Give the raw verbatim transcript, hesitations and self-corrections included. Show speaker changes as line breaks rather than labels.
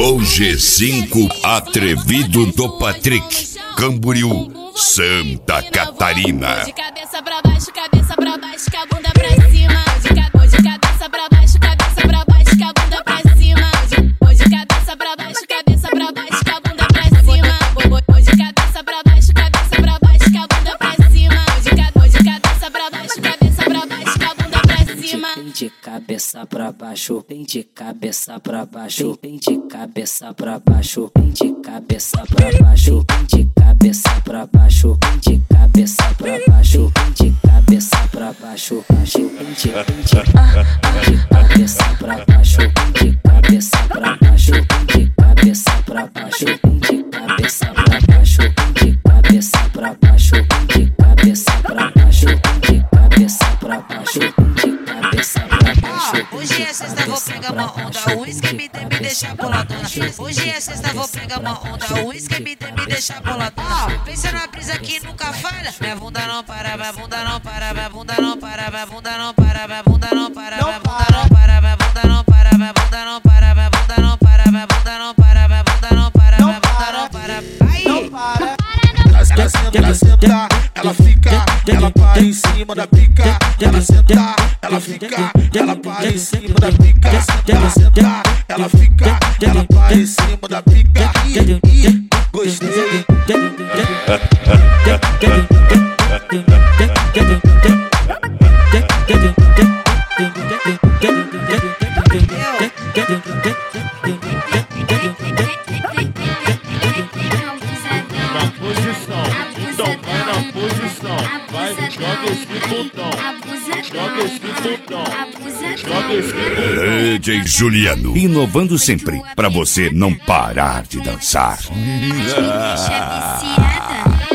O G cinco atrevido do Patrick, Camboriú, Santa Catarina.
De cabeça pra baixo, cabeça pra baixo, com a bunda pra cima. De cabeça pra baixo, cabeça pra baixo, com a bunda pra cima. De cabeça pra baixo, cabeça pra baixo, com a bunda pra cima. De cabeça pra baixo, cabeça pra baixo, com a bunda pra cima. De cabeça pra baixo, cabeça pra baixo, com a bunda pra cima.
De cabeça pra baixo, vem de cabeça pra baixo, vem de cabeça pra baixo, vem de cabeça pra baixo, vem de cabeça pra baixo, vem de cabeça pra baixo, vem de cabeça pra baixo, baixo, vem de, vem de, de cabeça pra baixo, vem de cabeça pra baixo, vem de cabeça pra baixo, vem de cabeça pra baixo, vem de cabeça pra baixo, vem de cabeça pra baixo, vem de cabeça pra baixo, vem de cabeça pra baixo.
Hoje é sexta, vou pegar uma onda, o uísque me tem me deixar boladona. Hoje é sexta, vou pegar uma onda, o uísque me tem me deixar boladona. Pensa na brisa que nunca falha. Minha bunda não para, minha bunda não para, minha bunda não para, minha bunda não para, minha bunda não para, minha bunda não para, minha bunda não para, minha bunda não para, minha bunda não para, minha bunda não para, minha bunda não para, minha bunda não para. Aí.
Ela senta, ela senta, ela fica, ela para em cima da pica. Ela senta, ela fica, ela para em cima da pica. Ela senta, ela fica, ela para em cima da pica. Ih, ih, gostei.
Joga esse botão, joga esse botão, joga esse botão.
D J Juliano, inovando sempre, pra você não parar de dançar.
As meninas é viciada.